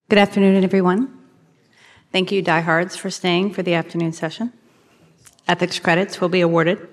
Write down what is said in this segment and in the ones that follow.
Good afternoon, everyone. Thank you, diehards, for staying for the afternoon session. Ethics credits will be awarded.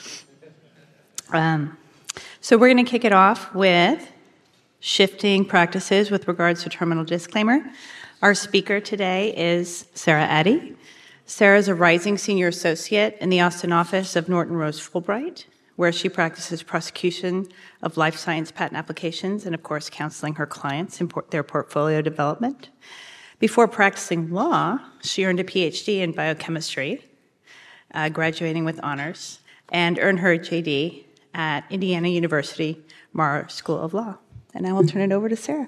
So we're going to kick it off with shifting practices with regards to terminal disclaimer. Our speaker today is Sarah Addy. Sarah is a rising senior associate in the Austin office of Norton Rose Fulbright, where she practices prosecution of life science patent applications and, of course, counseling her clients in their portfolio development. Before practicing law, she earned a PhD in biochemistry, graduating with honors, and earned her JD at Indiana University Marr School of Law. And I will turn it over to Sarah.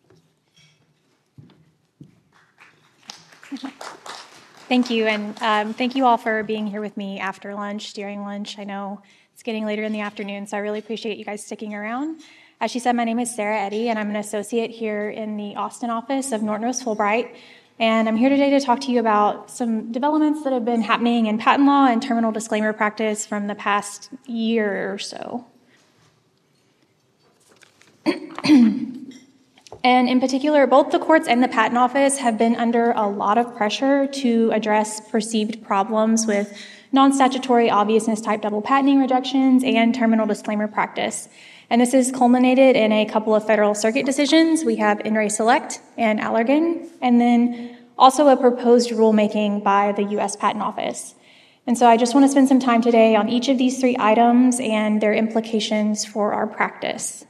Thank you, and thank you all for being here with me after lunch, during lunch. I know it's getting later in the afternoon, so I really appreciate you guys sticking around. As she said, my name is Sarah Eddy, and I'm an associate here in the Austin office of Norton Rose Fulbright. And I'm here today to talk to you about some developments that have been happening in patent law and terminal disclaimer practice from the past year or so. And in particular, both the courts and the Patent Office have been under a lot of pressure to address perceived problems with non-statutory obviousness-type double patenting rejections and terminal disclaimer practice. And this has culminated in a couple of federal circuit decisions. We have In Re Select and Allergan, and then also a proposed rulemaking by the U.S. Patent Office. And so I just want to spend some time today on each of these three items and their implications for our practice.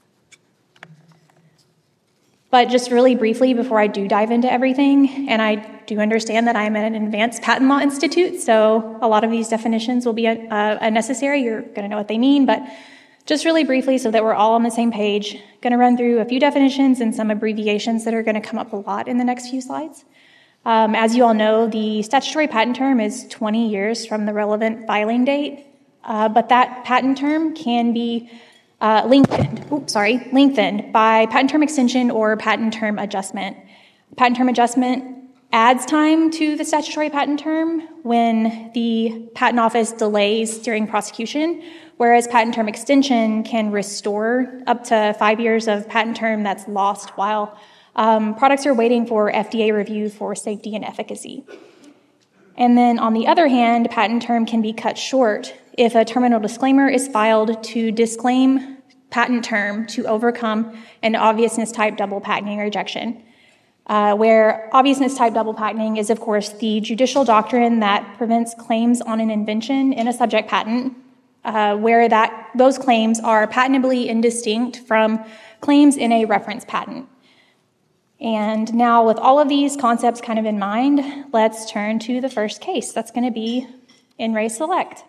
But just really briefly, before I do dive into everything, and I do understand that I'm at an advanced patent law institute, so a lot of these definitions will be unnecessary. You're going to know what they mean, but just really briefly so that we're all on the same page, going to run through a few definitions and some abbreviations that are going to come up a lot in the next few slides. As you all know, the statutory patent term is 20 years from the relevant filing date, but that patent term can be lengthened by patent term extension or patent term adjustment. Patent term adjustment adds time to the statutory patent term when the patent office delays during prosecution, whereas patent term extension can restore up to 5 years of patent term that's lost while products are waiting for FDA review for safety and efficacy. And then on the other hand, patent term can be cut short if a terminal disclaimer is filed to disclaim patent term to overcome an obviousness-type double patenting rejection, where obviousness-type double patenting is, of course, the judicial doctrine that prevents claims on an invention in a subject patent, where those claims are patentably indistinct from claims in a reference patent. And now, with all of these concepts kind of in mind, let's turn to the first case. That's going to be In Re Select.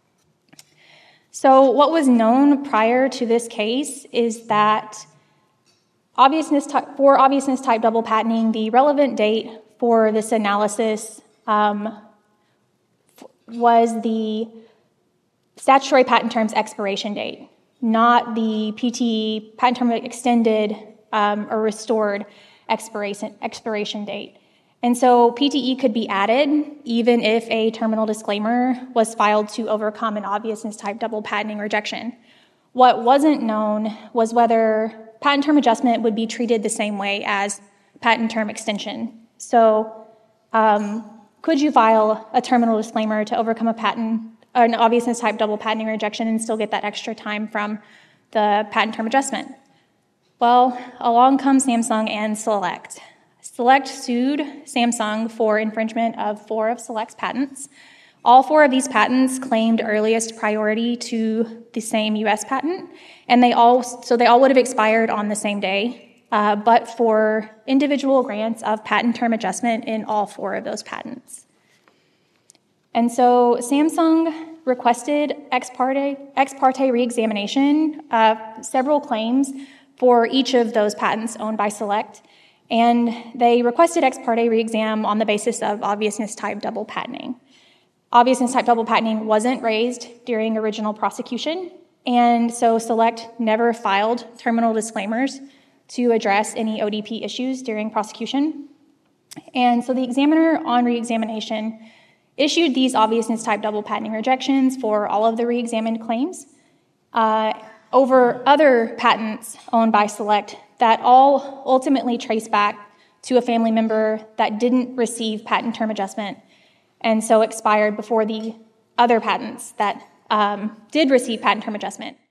So what was known prior to this case is that for obviousness-type double patenting, the relevant date for this analysis was the statutory patent term's expiration date, not the PTE, patent term extended or restored expiration date. And so PTE could be added even if a terminal disclaimer was filed to overcome an obviousness-type double patenting rejection. What wasn't known was whether patent term adjustment would be treated the same way as patent term extension. So could you file a terminal disclaimer to overcome an obviousness-type double patenting rejection and still get that extra time from the patent term adjustment? Well, along comes Samsung and Select. Select sued Samsung for infringement of 4 of Select's patents. All 4 of these patents claimed earliest priority to the same U.S. patent, and they all would have expired on the same day, but for individual grants of patent term adjustment in all 4 of those patents. And so Samsung requested ex parte reexamination of several claims for each of those patents owned by Select, and they requested ex parte reexam on the basis of obviousness-type double patenting. Obviousness-type double patenting wasn't raised during original prosecution, and so Select never filed terminal disclaimers to address any ODP issues during prosecution. And so the examiner on reexamination issued these obviousness-type double patenting rejections for all of the reexamined claims over other patents owned by Select that all ultimately trace back to a family member that didn't receive patent term adjustment and so expired before the other patents that did receive patent term adjustment.